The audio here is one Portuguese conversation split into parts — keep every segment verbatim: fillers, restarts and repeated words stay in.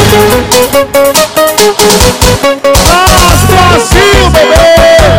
Nós, Brasil, bebê!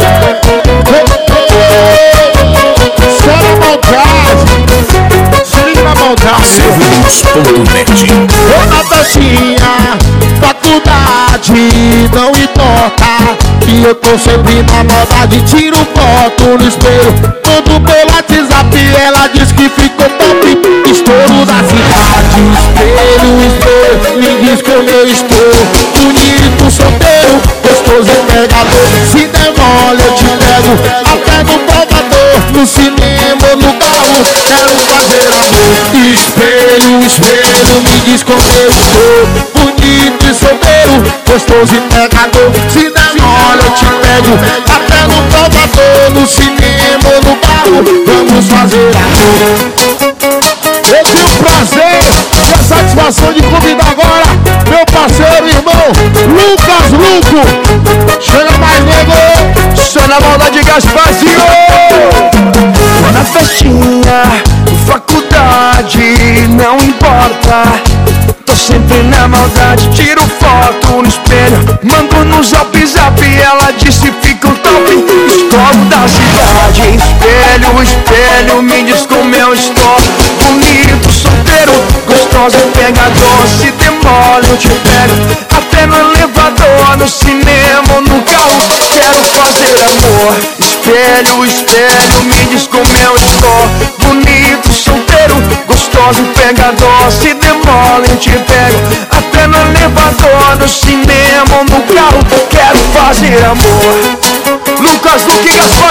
Só na maldade! Se liga na maldade! Segundos ponto net. Ô Natashinha, faculdade, não importa que eu tô sempre na maldade. Tiro foto no espelho, tudo pelo WhatsApp. Ela diz que ficou top, estouro da cidade. Espelho, espelho, me diz como eu estou. Bonito, solteiro, gostoso e pegador. Se der mole eu te pego, até no provador. No cinema ou no carro, quero fazer amor. Espelho, espelho, me diz como eu estou. Bonito e solteiro, gostoso e pegador. Se der mole eu te pego, até no provador. No cinema ou no carro, vamos fazer amor. Eu tenho o prazer e a satisfação de convidar agora meu parceiro e irmão Lucas Luco. Chega mais, nego. Só na maldade, Gasparzinho. Na festinha, faculdade, não importa. Tô sempre na maldade, tiro foto no espelho, mando no zap zap. Ela disse fica um top, escovo da cidade. Espelho, espelho, me diz como eu estou. Bonito, solteiro, gostoso e pegador. Se demora eu te pego, até no elevador. No cinema ou no carro, quero fazer amor. Espelho, espelho, me diz como eu estou. Bonito, solteiro, gostoso e pegador. Se demora eu te pego, até no elevador. No cinema ou no carro, quero fazer amor. Lucas Luque, Gaspar.